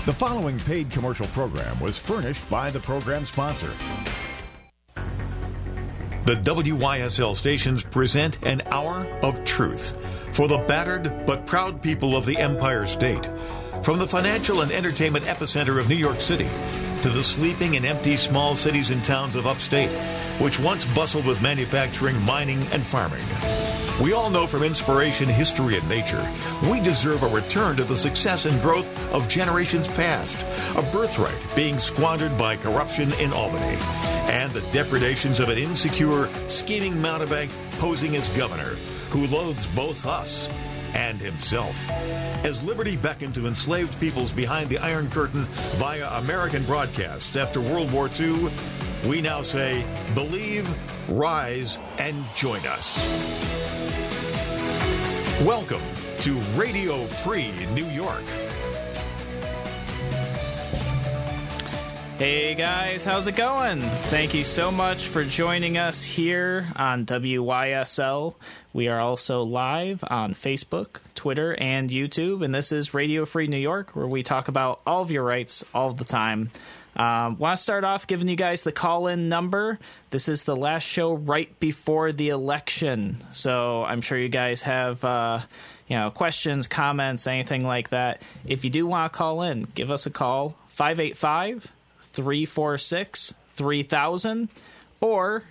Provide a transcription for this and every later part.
The following paid commercial program was furnished by the program sponsor. The WYSL stations present an hour of truth for the battered but proud people of the Empire State. From the financial and entertainment epicenter of New York City to the sleeping and empty small cities and towns of upstate, which once bustled with manufacturing, mining, and farming. We all know from inspiration, history, and nature, we deserve a return to the success and growth of generations past, a birthright being squandered by corruption in Albany, and the depredations of an insecure, scheming mountebank posing as governor, who loathes both us and himself. As liberty beckoned to enslaved peoples behind the Iron Curtain via American broadcasts after World War II, we now say, believe, rise, and join us. Welcome to Radio Free New York. Hey guys, how's it going? Thank you so much for joining us here on WYSL. We are also live on Facebook, Twitter, and YouTube, and this is Radio Free New York, where we talk about all of your rights all the time. Want to start off giving you guys the call-in number. This is the last show right before the election, so I'm sure you guys have questions, comments, anything like that. If you do want to call in, give us a call, 585-346-3000 or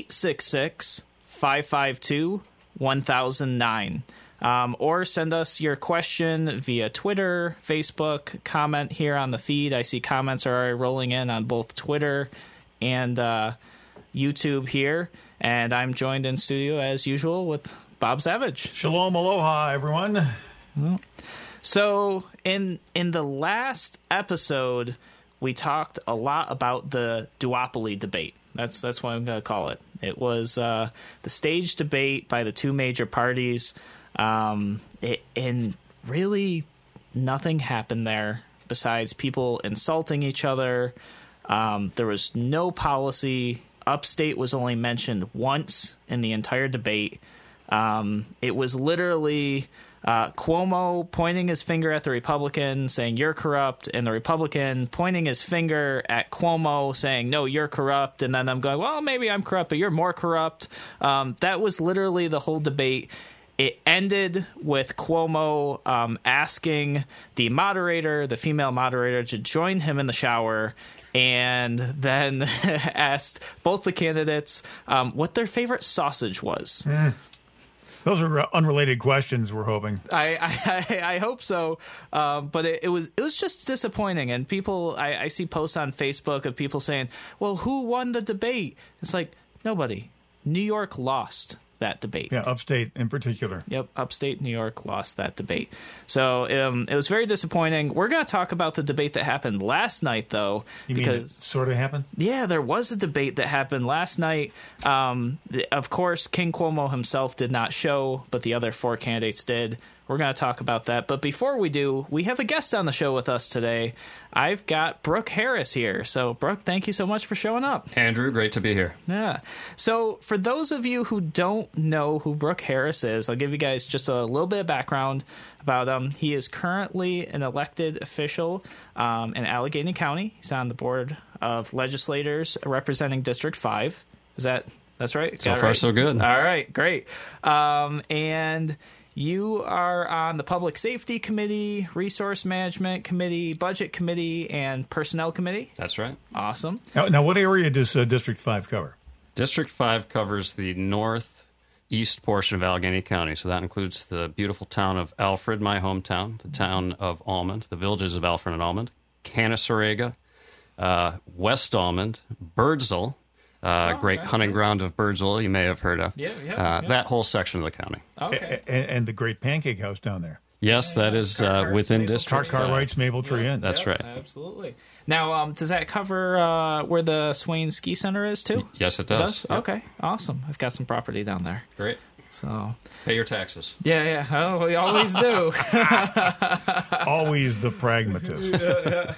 866-552-1009. Or send us your question via Twitter, Facebook, comment here on the feed. I see comments are already rolling in on both Twitter and YouTube here. And I'm joined in studio, as usual, with Bob Savage. Shalom, aloha, everyone. So in the last episode, we talked a lot about the duopoly debate. That's what I'm going to call it. It was the staged debate by the two major parties. And really nothing happened there besides people insulting each other. There was no policy. Upstate was only mentioned once in the entire debate. It was literally Cuomo pointing his finger at the Republican, saying, "You're corrupt," and the Republican pointing his finger at Cuomo, saying, "No, you're corrupt." And then I'm going, well, maybe I'm corrupt, but you're more corrupt. That was literally the whole debate. It ended with Cuomo asking the moderator, the female moderator, to join him in the shower, and then asked both the candidates what their favorite sausage was. Those are unrelated questions, we're hoping. I hope so, but it was just disappointing. And people, I see posts on Facebook of people saying, well, who won the debate? It's like, nobody. New York lost that debate. Yeah, upstate in particular. Yep, upstate New York lost that debate. So it was very disappointing. We're going to talk about the debate that happened last night, though. You mean it sort of happened? Yeah, there was a debate that happened last night. Of course, King Cuomo himself did not show, but the other four candidates did. We're going to talk about that. But before we do, we have a guest on the show with us today. I've got Brooke Harris here. So, Brooke, thank you so much for showing up. Andrew, great to be here. Yeah. So, for those of you who don't know who Brooke Harris is, I'll give you guys just a little bit of background about him. He is currently an elected official in Allegheny County. He's on the board of legislators representing District 5. That's right? So far, so good. All right, great. And you are on the Public Safety Committee, Resource Management Committee, Budget Committee, and Personnel Committee. That's right. Awesome. Now what area does District 5 cover? District 5 covers the northeast portion of Allegheny County, so that includes the beautiful town of Alfred, my hometown, the town of Almond, the villages of Alfred and Almond, Canasarega, West Almond, Birdsall, great hunting ground of Birdsall you may have heard of. Yeah. That whole section of the county. Okay. And the great pancake house down there. Yes, that is within District 5. Cartwright's Maple Tree Inn. That's right. Absolutely. Now, does that cover where the Swain Ski Center is, too? Yes, it does. Yep. Okay, awesome. I've got some property down there. Great. So pay your taxes. Yeah. Oh, we always do. Always the pragmatist.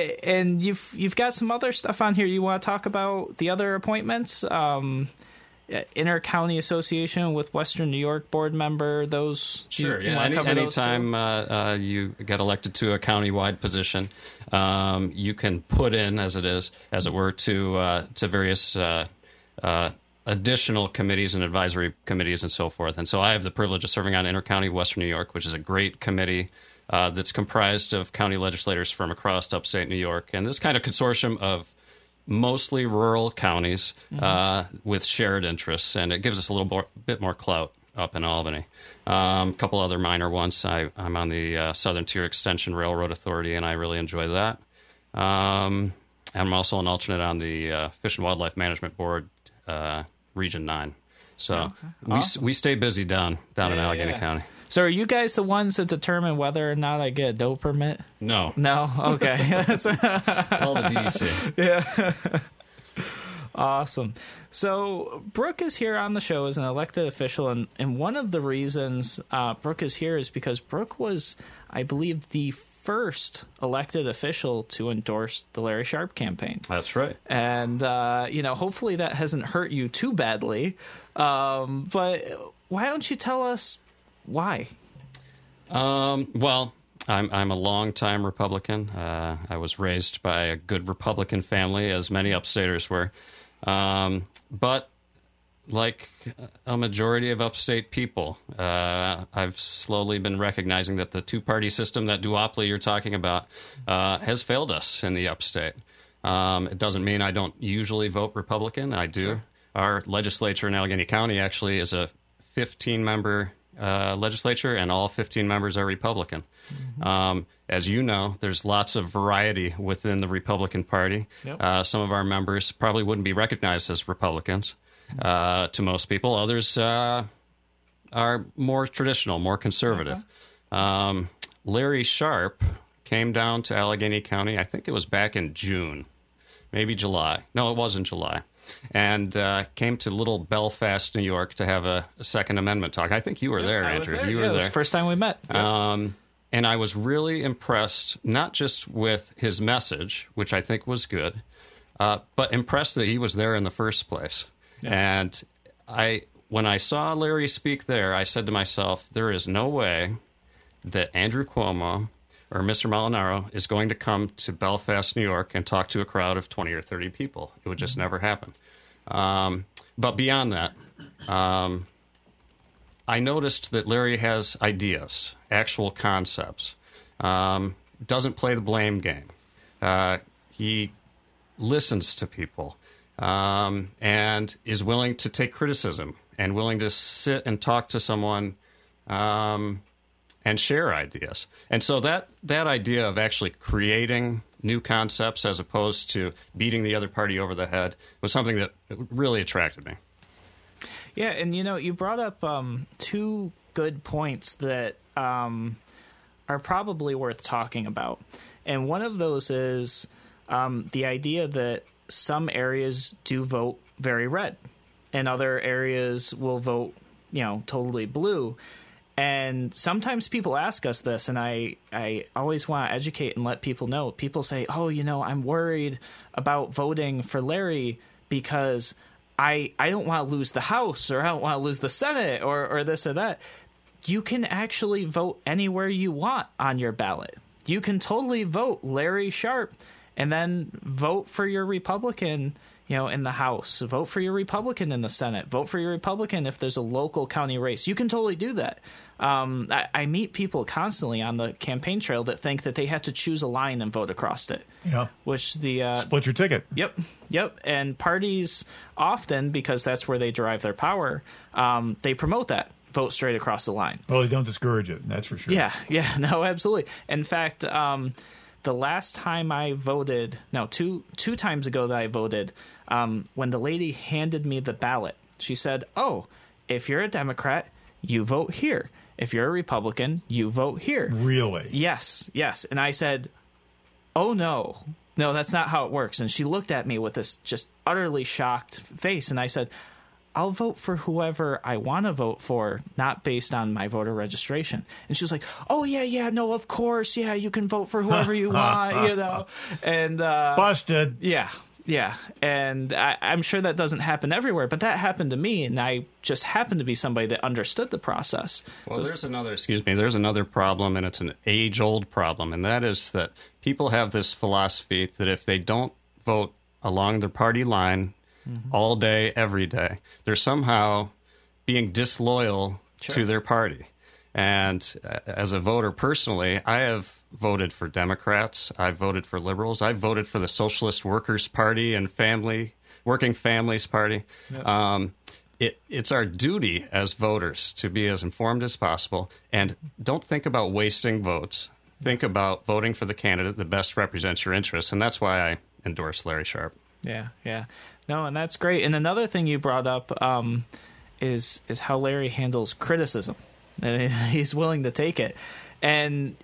And you've got some other stuff on here you want to talk about, the other appointments. inter-county association with Western New York board member? Those sure. You Yeah. Anytime you get elected to a county-wide position, you can put in, as it were, to various additional committees and advisory committees and so forth. And so I have the privilege of serving on Intercounty Western New York, which is a great committee that's comprised of county legislators from across upstate New York. And this kind of consortium of mostly rural counties with shared interests, and it gives us a little bit more clout up in Albany. A couple other minor ones. I'm on the Southern Tier Extension Railroad Authority, and I really enjoy that. And I'm also an alternate on the Fish and Wildlife Management Board, Region 9. So we stay busy down in Allegheny County. So are you guys the ones that determine whether or not I get a dope permit? No. Okay. Call the DEC. Yeah. Awesome. So Brooke is here on the show as an elected official, and one of the reasons Brooke is here is because Brooke was, I believe, the first elected official to endorse the Larry Sharpe campaign. That's right. And, hopefully that hasn't hurt you too badly. But why don't you tell us why? Well, I'm a longtime Republican. I was raised by a good Republican family, as many upstaters were. But like a majority of upstate people, I've slowly been recognizing that the two-party system, that duopoly you're talking about, has failed us in the upstate. It doesn't mean I don't usually vote Republican. I do. Sure. Our legislature in Allegheny County actually is a 15-member legislature, and all 15 members are Republican. Mm-hmm. As you know, there's lots of variety within the Republican Party. Yep. Some of our members probably wouldn't be recognized as Republicans to most people. Others are more traditional, more conservative. Okay. Larry Sharpe came down to Allegheny County, I think it was back in June, maybe July. No, it wasn't July. And came to little Belfast, New York, to have a Second Amendment talk. I think you were there, Andrew. There. You were there. It was there. the first time we met. And I was really impressed, not just with his message, which I think was good, but impressed that he was there in the first place. Yeah. And when I saw Larry speak there, I said to myself, there is no way that Andrew Cuomo or Mr. Molinaro is going to come to Belfast, New York, and talk to a crowd of 20 or 30 people. It would just never happen. But beyond that, I noticed that Larry has ideas, actual concepts, doesn't play the blame game. He listens to people and is willing to take criticism and willing to sit and talk to someone and share ideas. And so that idea of actually creating new concepts as opposed to beating the other party over the head was something that really attracted me. Yeah, and you brought up two good points that are probably worth talking about. And one of those is the idea that some areas do vote very red and other areas will vote, totally blue. And sometimes people ask us this, and I always want to educate and let people know. People say, I'm worried about voting for Larry because I don't want to lose the House, or I don't want to lose the Senate, or this or that. You can actually vote anywhere you want on your ballot. You can totally vote Larry Sharpe and then vote for your Republican in the House, vote for your Republican in the Senate, vote for your Republican if there's a local county race. You can totally do that. I meet people constantly on the campaign trail that think that they have to choose a line and vote across it. Yeah. Which split your ticket. Yep. And parties often, because that's where they derive their power, they promote that. Vote straight across the line. Well, they don't discourage it, that's for sure. Yeah, no, absolutely. In fact, the last time I voted, two times ago that I voted, when the lady handed me the ballot, she said, if you're a Democrat, you vote here. If you're a Republican, you vote here. Really? Yes. And I said, oh, no, that's not how it works. And she looked at me with this just utterly shocked face, and I said, I'll vote for whoever I want to vote for, not based on my voter registration. And she was like, oh, yeah, no, of course. Yeah, you can vote for whoever you want, And busted. Yeah. Yeah, and I'm sure that doesn't happen everywhere, but that happened to me, and I just happened to be somebody that understood the process. Well, there's another problem, and it's an age-old problem, and that is that people have this philosophy that if they don't vote along their party line all day, every day, they're somehow being disloyal to their party. And as a voter personally, I have voted for Democrats. I've voted for liberals. I've voted for the Socialist Workers' Party and Working Families Party. Yep. It's our duty as voters to be as informed as possible, and don't think about wasting votes. Think about voting for the candidate that best represents your interests, and that's why I endorse Larry Sharpe. Yeah. No, and that's great. And another thing you brought up is how Larry handles criticism. And he's willing to take it. And,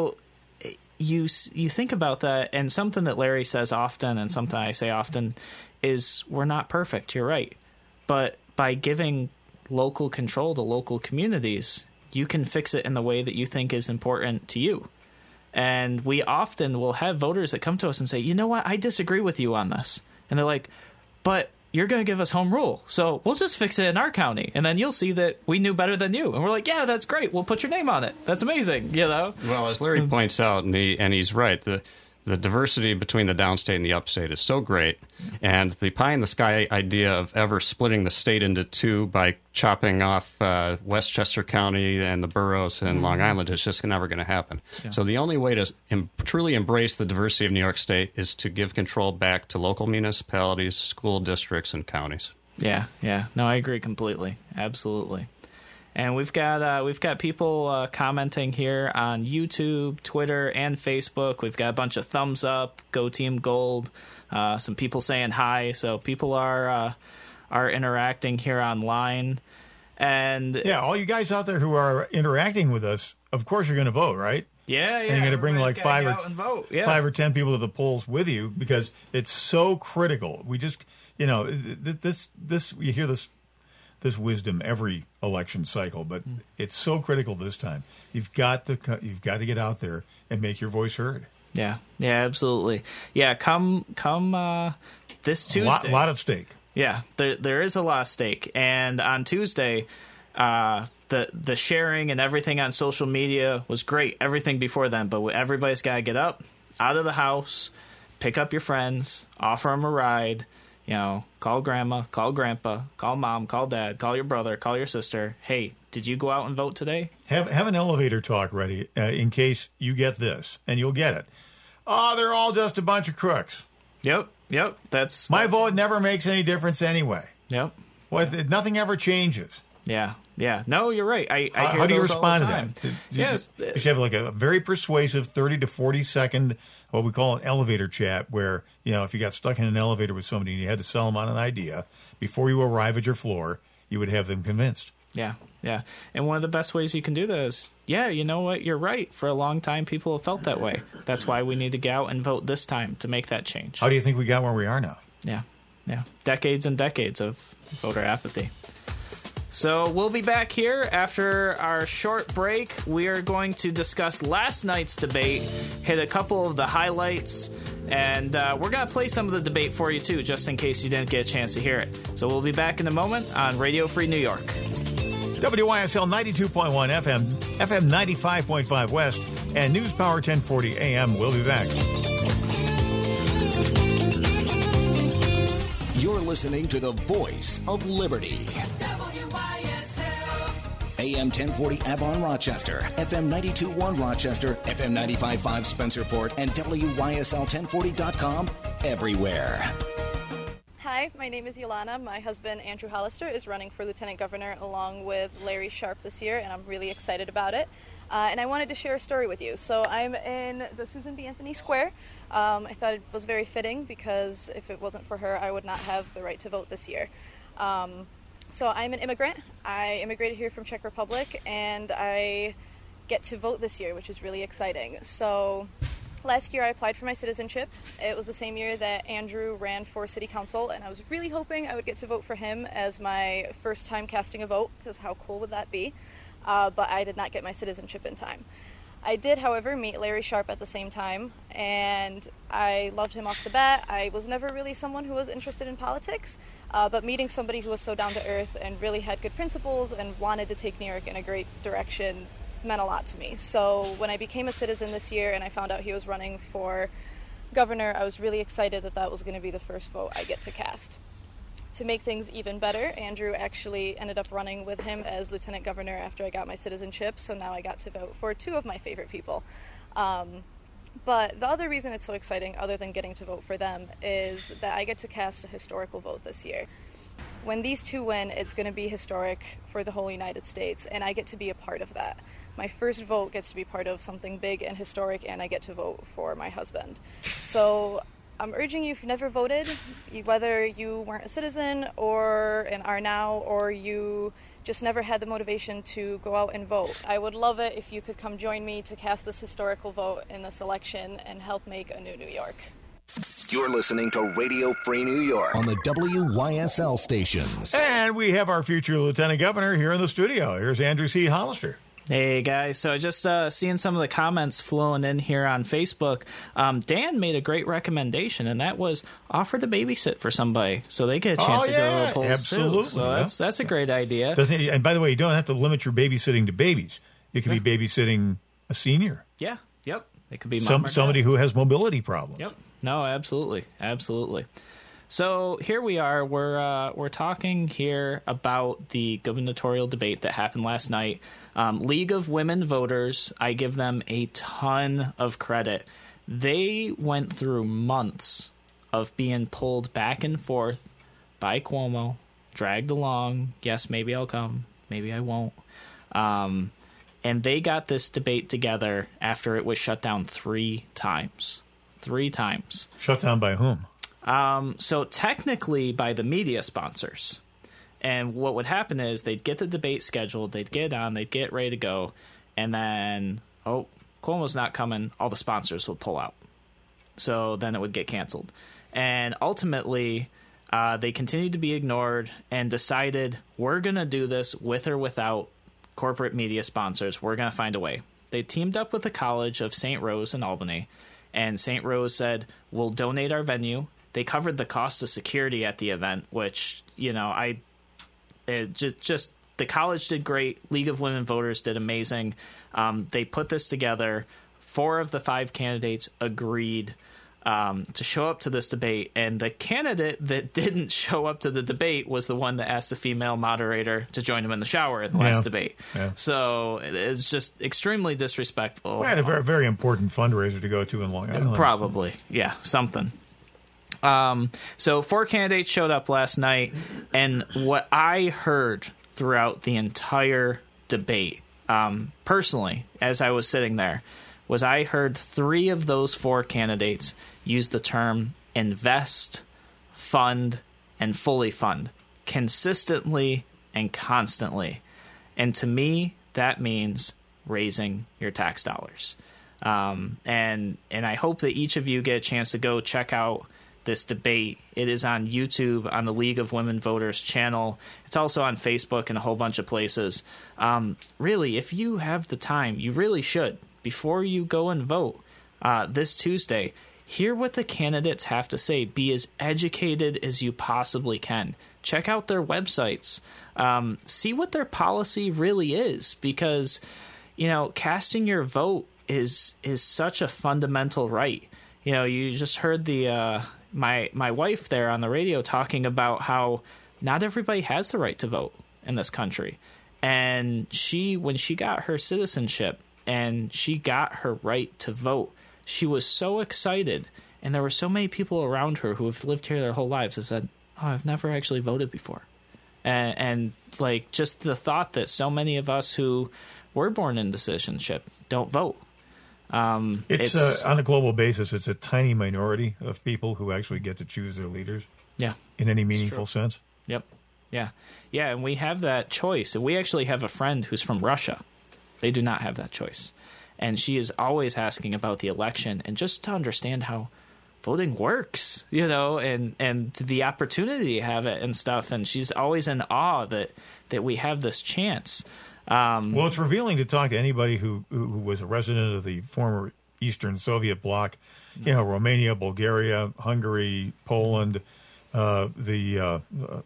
you think about that, and something that Larry says often and something I say often is we're not perfect. You're right. But by giving local control to local communities, you can fix it in the way that you think is important to you. And we often will have voters that come to us and say, you know what, I disagree with you on this. And they're like, but you're going to give us home rule, so we'll just fix it in our county, and then you'll see that we knew better than you. And we're like, yeah, that's great. We'll put your name on it. That's amazing, Well, as Larry points out, and he's right, the diversity between the downstate and the upstate is so great, and the pie-in-the-sky idea of ever splitting the state into two by chopping off Westchester County and the boroughs and Long Island is just never going to happen. Yeah. So the only way to truly embrace the diversity of New York State is to give control back to local municipalities, school districts, and counties. Yeah. No, I agree completely. Absolutely. And we've got people commenting here on YouTube, Twitter, and Facebook. We've got a bunch of thumbs up, Go Team Gold. Some people saying hi. So people are interacting here online. And yeah, all you guys out there who are interacting with us, of course you're going to vote, right? Yeah. And you're going to bring like 5 or 10 people to the polls with you because it's so critical. We just, this you hear this wisdom every election cycle, but it's so critical this time. You've got to get out there and make your voice heard. Yeah, absolutely. Yeah, come this Tuesday. A lot at stake. Yeah, there is a lot at stake, and on Tuesday, the sharing and everything on social media was great. Everything before then, but everybody's got to get up, out of the house, pick up your friends, offer them a ride. Call grandma, call grandpa, call mom, call dad, call your brother, call your sister. Hey, did you go out and vote today? Have an elevator talk ready in case you get this, and you'll get it. Oh, they're all just a bunch of crooks. Yep. That's my vote never makes any difference anyway. Yep. Nothing ever changes. Yeah. No, you're right. I hear how do you respond all the time. To that? Yes. You should have like a very persuasive 30 to 40 second, what we call an elevator chat, where, if you got stuck in an elevator with somebody and you had to sell them on an idea, before you arrive at your floor, you would have them convinced. Yeah. And one of the best ways you can do that is, you know what, you're right. For a long time, people have felt that way. That's why we need to go out and vote this time to make that change. How do you think we got where we are now? Yeah. Decades and decades of voter apathy. So we'll be back here after our short break. We are going to discuss last night's debate, hit a couple of the highlights, and we're going to play some of the debate for you, too, just in case you didn't get a chance to hear it. So we'll be back in a moment on Radio Free New York. WYSL 92.1 FM, FM 95.5 West, and News Power 1040 AM. We'll be back. You're listening to the voice of liberty. WYSL. AM 1040 Avon, Rochester, FM 92.1 Rochester, FM 95.5 Spencerport, and WYSL1040.com everywhere. Hi, my name is Yolana. My husband, Andrew Hollister, is running for Lieutenant Governor along with Larry Sharpe this year, and I'm really excited about it. And I wanted to share a story with you. So I'm in the Susan B. Anthony Square. I thought it was very fitting because if it wasn't for her, I would not have the right to vote this year. So I'm an immigrant. I immigrated here from Czech Republic, and I get to vote this year, which is really exciting. So last year I applied for my citizenship. It was the same year that Andrew ran for city council, and I was really hoping I would get to vote for him as my first time casting a vote, because how cool would that be? But I did not get my citizenship in time. I did, however, meet Larry Sharpe at the same time, and I loved him off the bat. I was never really someone who was interested in politics, but meeting somebody who was so down to earth and really had good principles and wanted to take New York in a great direction meant a lot to me. So when I became a citizen this year and I found out he was running for governor, I was really excited that that was going to be the first vote I get to cast. To make things even better, Andrew actually ended up running with him as lieutenant governor after I got my citizenship, so now I got to vote for two of my favorite people. But the other reason it's so exciting, other than getting to vote for them, is that I get to cast a historical vote this year. When these two win, it's going to be historic for the whole United States, and I get to be a part of that. My first vote gets to be part of something big and historic, and I get to vote for my husband. So I'm urging you, if you've never voted, whether you weren't a citizen and are now, or you just never had the motivation to go out and vote, I would love it if you could come join me to cast this historical vote in this election and help make a new New York. You're listening to Radio Free New York on the WYSL stations. And we have our future lieutenant governor here in the studio. Here's Andrew C. Hollister. Hey guys, so just seeing some of the comments flowing in here on Facebook, Dan made a great recommendation, and that was offer to babysit for somebody so they get a chance to go to the polls absolutely, too. So that's a great idea. And by the way, you don't have to limit your babysitting to babies. You can be babysitting a senior. Yeah, yep. It could be somebody who has mobility problems. Yep. No, absolutely, absolutely. So here we are. We're talking here about the gubernatorial debate that happened last night. League of Women Voters, I give them a ton of credit. They went through months of being pulled back and forth by Cuomo, dragged along. Yes, maybe I'll come, maybe I won't. And they got this debate together after it was shut down 3 times. 3 times. Shut down by whom? So technically by the media sponsors. And what would happen is they'd get the debate scheduled, they'd get on, they'd get ready to go, and then, Cuomo's not coming, all the sponsors would pull out. So then it would get canceled. And ultimately, they continued to be ignored and decided, we're going to do this with or without corporate media sponsors. We're going to find a way. They teamed up with the College of St. Rose in Albany, and St. Rose said, we'll donate our venue. They covered the cost of security at the event, which, the college did great. League of Women Voters did amazing. They put this together. 4 of the 5 candidates agreed to show up to this debate, and the candidate that didn't show up to the debate was the one that asked the female moderator to join him in the shower in the last debate. Yeah. So it's just extremely disrespectful. We had a very, very important fundraiser to go to in Long Island. Probably, yeah, something. So 4 candidates showed up last night, and what I heard throughout the entire debate, personally, as I was sitting there, was I heard 3 of those 4 candidates use the term invest, fund, and fully fund consistently and constantly. And to me, that means raising your tax dollars. And I hope that each of you get a chance to go check out this debate. It is on YouTube on the League of Women Voters channel. It's also on Facebook and a whole bunch of places. Really, if you have the time, you really should, before you go and vote this Tuesday, hear what the candidates have to say. Be as educated as you possibly can. Check out their websites. See what their policy really is, because, casting your vote is such a fundamental right. You just heard the my wife there on the radio talking about how not everybody has the right to vote in this country. And when she got her citizenship and she got her right to vote, she was so excited. And there were so many people around her who have lived here their whole lives that said, I've never actually voted before. And just the thought that so many of us who were born into citizenship don't vote. It's on a global basis, it's a tiny minority of people who actually get to choose their leaders. Yeah. In any meaningful sense. Yep. Yeah. Yeah, and we have that choice. And we actually have a friend who's from Russia. They do not have that choice. And she is always asking about the election and just to understand how voting works, and the opportunity to have it and stuff. And she's always in awe that we have this chance. Well, it's revealing to talk to anybody who was a resident of the former Eastern Soviet bloc, Romania, Bulgaria, Hungary, Poland, Lithuania,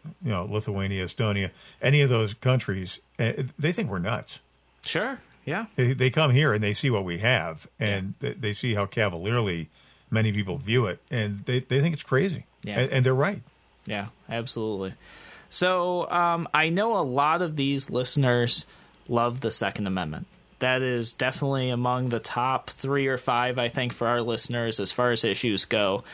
Estonia, any of those countries. They think we're nuts. Sure, yeah. They come here and they see what we have, and they see how cavalierly many people view it, and they think it's crazy. Yeah. And they're right. Yeah, absolutely. So I know a lot of these listeners love the Second Amendment. That is definitely among the top 3 or 5, I think, for our listeners as far as issues go.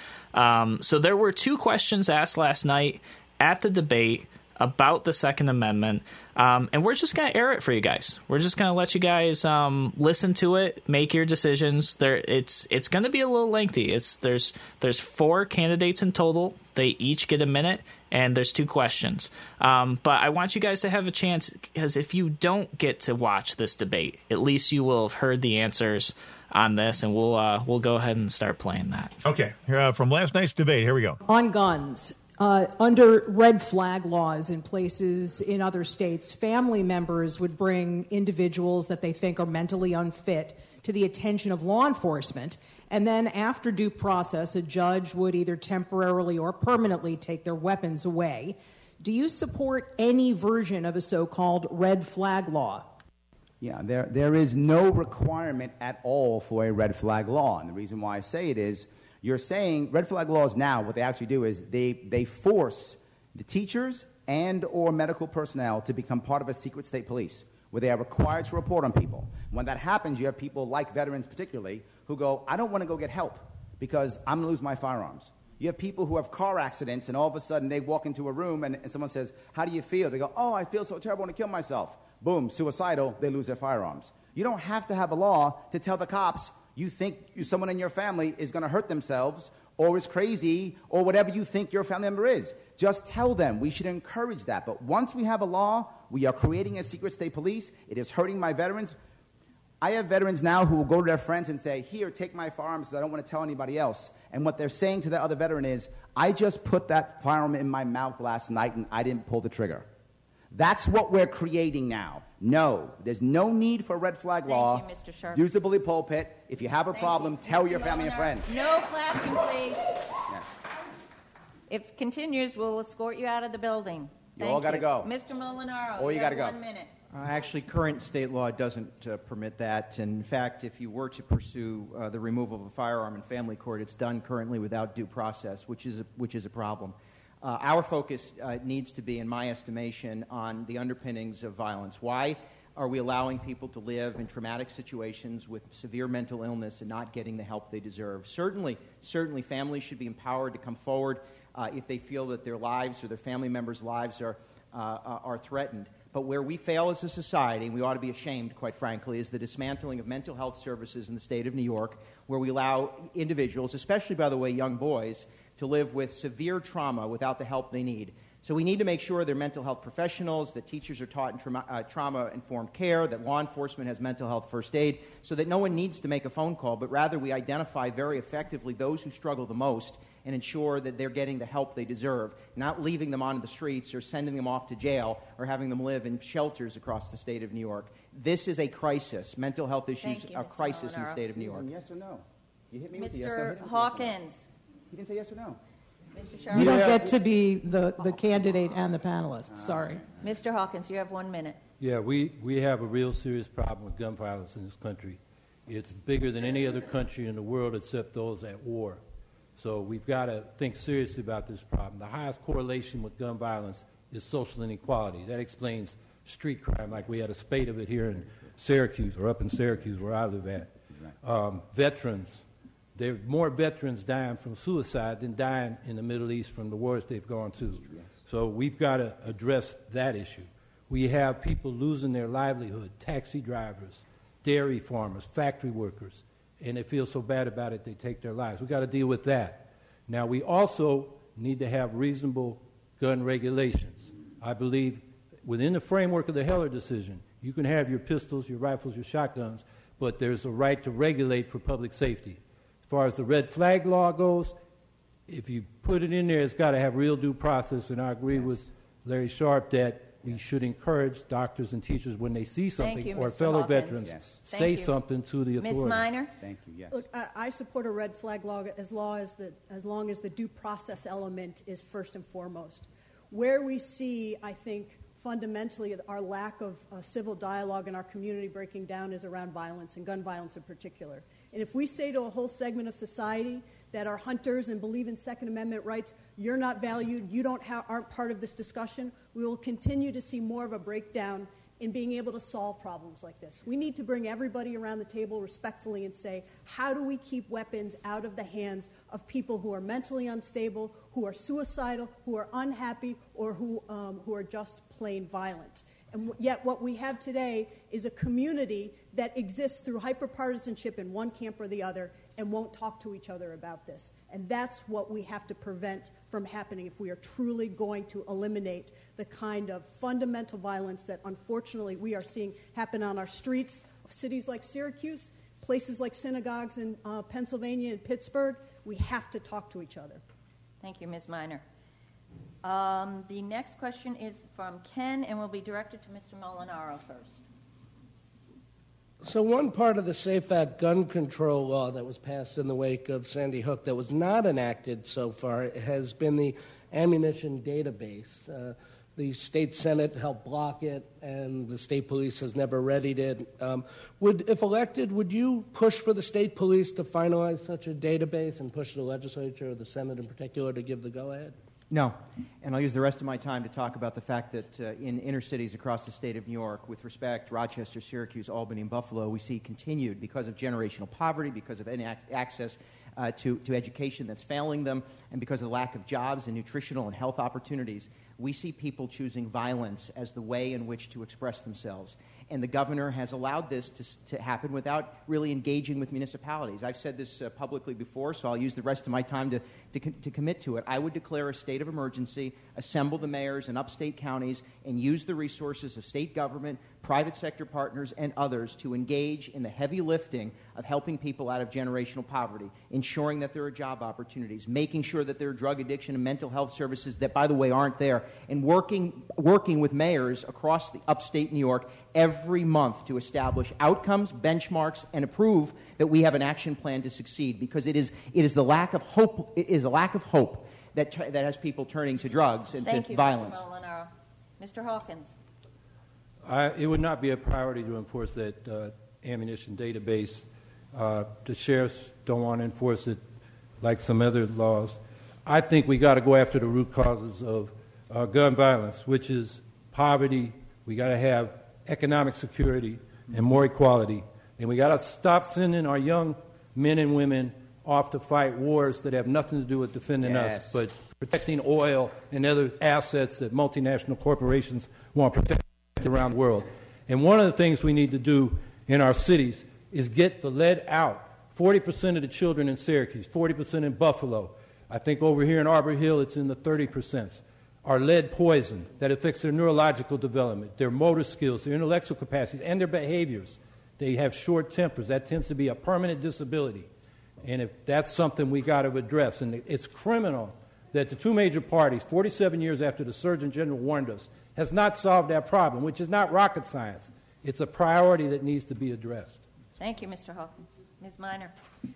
So there were 2 questions asked last night at the debate about the Second Amendment, and we're just going to air it for you guys. We're just going to let you guys listen to it, make your decisions. It's going to be a little lengthy. There's 4 candidates in total. They each get a minute, and there's 2 questions. But I want you guys to have a chance, because if you don't get to watch this debate, at least you will have heard the answers on this, and we'll go ahead and start playing that. Okay, from last night's debate, here we go. On guns. Under red flag laws in places in other states, family members would bring individuals that they think are mentally unfit to the attention of law enforcement, and then after due process, a judge would either temporarily or permanently take their weapons away. Do you support any version of a so-called red flag law? Yeah, there is no requirement at all for a red flag law, and the reason why I say it is, you're saying red flag laws now, what they actually do is they force the teachers and or medical personnel to become part of a secret state police, where they are required to report on people. When that happens, you have people like veterans particularly who go, I don't want to go get help because I'm going to lose my firearms. You have people who have car accidents, and all of a sudden they walk into a room and someone says, how do you feel? They go, oh, I feel so terrible, I want to kill myself. Boom, suicidal, they lose their firearms. You don't have to have a law to tell the cops you think someone in your family is going to hurt themselves or is crazy or whatever you think your family member is. Just tell them. We should encourage that. But once we have a law, we are creating a secret state police. It is hurting my veterans. I have veterans now who will go to their friends and say, here, take my firearms because I don't want to tell anybody else. And what they're saying to the other veteran is, I just put that firearm in my mouth last night and I didn't pull the trigger. That's what we're creating now. No, there's no need for a red flag law. Thank you, Mr. Sharp. Use the bully pulpit. If you have a problem, tell your family and friends. No clapping, please. Yes. If it continues, we'll escort you out of the building. You all got to go. Mr. Molinaro, you got to go. 1 minute. Actually, current state law doesn't permit that. And in fact, if you were to pursue the removal of a firearm in family court, it's done currently without due process, which is a problem. Our focus needs to be, in my estimation, on the underpinnings of violence. Why are we allowing people to live in traumatic situations with severe mental illness and not getting the help they deserve? Certainly, families should be empowered to come forward if they feel that their lives or their family members' lives are threatened. But where we fail as a society, and we ought to be ashamed, quite frankly, is the dismantling of mental health services in the state of New York, where we allow individuals, especially, by the way, young boys, to live with severe trauma without the help they need. So we need to make sure they're mental health professionals, that teachers are taught in trauma-informed care, that law enforcement has mental health first aid, so that no one needs to make a phone call, but rather we identify very effectively those who struggle the most and ensure that they're getting the help they deserve, not leaving them on the streets or sending them off to jail or having them live in shelters across the state of New York. This is a crisis. Mental health issues are a crisis in the state of New York. Yes or no? You hit me with the yes, no. Mr. Hawkins. He didn't say yes or no. Mr. Sharp. You don't get to be the candidate and the panelist. Sorry. Mr. Hawkins, you have 1 minute. Yeah, we have a real serious problem with gun violence in this country. It's bigger than any other country in the world except those at war. So we've got to think seriously about this problem. The highest correlation with gun violence is social inequality. That explains street crime, like we had a spate of it here in Syracuse, or up in Syracuse where I live at. Veterans. There are more veterans dying from suicide than dying in the Middle East from the wars they've gone to. So we've got to address that issue. We have people losing their livelihood, taxi drivers, dairy farmers, factory workers, and they feel so bad about it they take their lives. We've got to deal with that. Now, we also need to have reasonable gun regulations. I believe within the framework of the Heller decision, you can have your pistols, your rifles, your shotguns, but there's a right to regulate for public safety. As far as the red flag law goes, if you put it in there, it's got to have real due process, and I agree with Larry Sharp that we should encourage doctors and teachers when they see something you, or Mr. fellow Hawkins. veterans Yes. say Thank you. something to the authorities. Ms. Minor? Thank you. Yes. Look, I support a red flag law as long as the due process element is first and foremost. Where we see, I think, fundamentally our lack of civil dialogue in our community breaking down is around violence, and gun violence in particular. And if we say to a whole segment of society that are hunters and believe in Second Amendment rights, you're not valued, you aren't part of this discussion, we will continue to see more of a breakdown in being able to solve problems like this. We need to bring everybody around the table respectfully and say, how do we keep weapons out of the hands of people who are mentally unstable, who are suicidal, who are unhappy, or who are just plain violent? And yet what we have today is a community that exists through hyperpartisanship in one camp or the other and won't talk to each other about this. And that's what we have to prevent from happening if we are truly going to eliminate the kind of fundamental violence that unfortunately we are seeing happen on our streets of cities like Syracuse, places like synagogues in Pennsylvania and Pittsburgh. We have to talk to each other. Thank you, Ms. Minor. The next question is from Ken and will be directed to Mr. Molinaro first. So one part of the SAFE Act gun control law that was passed in the wake of Sandy Hook that was not enacted so far has been the ammunition database. The state Senate helped block it, and the state police has never readied it. If elected, would you push for the state police to finalize such a database and push the legislature or the Senate in particular to give the go-ahead? No. And I'll use the rest of my time to talk about the fact that in inner cities across the state of New York, with respect, Rochester, Syracuse, Albany, and Buffalo, we see continued, because of generational poverty, because of access to education that's failing them, and because of the lack of jobs and nutritional and health opportunities, we see people choosing violence as the way in which to express themselves. And the governor has allowed this to happen without really engaging with municipalities. I've said this publicly before, so I'll use the rest of my time to commit to it. I would declare a state of emergency, assemble the mayors in upstate counties, and use the resources of state government, private sector partners, and others to engage in the heavy lifting of helping people out of generational poverty, ensuring that there are job opportunities, making sure that there are drug addiction and mental health services that, by the way, aren't there, and working with mayors across the upstate New York every month to establish outcomes, benchmarks, and approve that we have an action plan to succeed, because it is the lack of hope. It is a lack of hope that has people turning to drugs and to violence. Thank you, Mr. Molinaro. Mr. Hawkins. It would not be a priority to enforce that ammunition database. The sheriffs don't want to enforce it like some other laws. I think we got to go after the root causes of gun violence, which is poverty. We got to have economic security and more equality. And we got to stop sending our young men and women off to fight wars that have nothing to do with defending us, but protecting oil and other assets that multinational corporations want to protect around the world. And one of the things we need to do in our cities is get the lead out. 40% of the children in Syracuse, 40% in Buffalo. I think over here in Arbor Hill it's in the 30%. Are lead poisoned. That affects their neurological development, their motor skills, their intellectual capacities, and their behaviors. They have short tempers. That tends to be a permanent disability. And if that's something we got to address, and it's criminal that the two major parties, 47 years after the Surgeon General warned us, has not solved that problem, which is not rocket science. It's a priority that needs to be addressed. Thank you, Mr. Hawkins. Ms. Minor.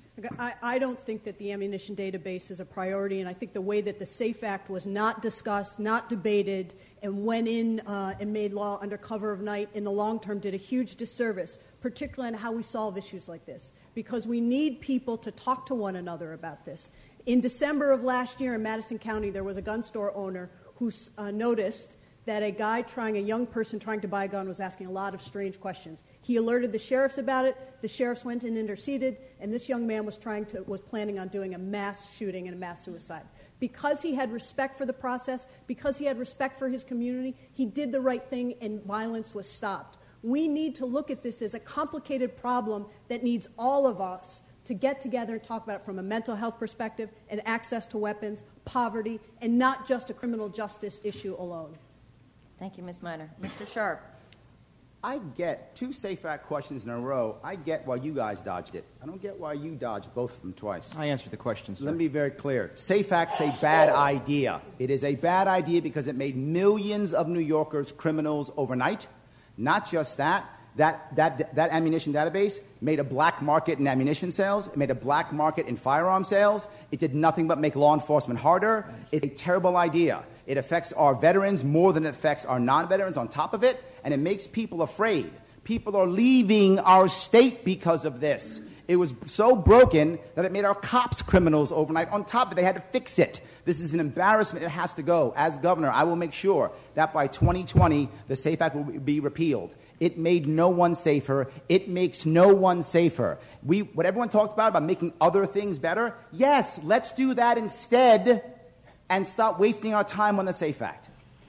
I don't think that the ammunition database is a priority, and I think the way that the SAFE Act was not discussed, not debated, and went in and made law under cover of night in the long term did a huge disservice, particularly on how we solve issues like this, because we need people to talk to one another about this. In December of last year in Madison County, there was a gun store owner who noticed that a young person trying to buy a gun was asking a lot of strange questions. He alerted the sheriffs about it. The sheriffs went and interceded, and this young man was planning on doing a mass shooting and a mass suicide. Because he had respect for the process, because he had respect for his community, he did the right thing and violence was stopped. We need to look at this as a complicated problem that needs all of us to get together and talk about it from a mental health perspective and access to weapons, poverty, and not just a criminal justice issue alone. Thank you, Ms. Minor. Mr. Sharp. I get 2 SAFE Act questions in a row. I get why you guys dodged it. I don't get why you dodged both of them twice. I answered the question, sir. Let me be very clear. SAFE Act's a bad idea. It is a bad idea because it made millions of New Yorkers criminals overnight. Not just that. That ammunition database made a black market in ammunition sales. It made a black market in firearm sales. It did nothing but make law enforcement harder. It's a terrible idea. It affects our veterans more than it affects our non-veterans on top of it, and it makes people afraid. People are leaving our state because of this. It was so broken that it made our cops criminals overnight. On top of it, they had to fix it. This is an embarrassment. It has to go. As governor, I will make sure that by 2020, the SAFE Act will be repealed. It made no one safer. It makes no one safer. What everyone talked about making other things better, yes, let's do that instead and stop wasting our time on the SAFE Act.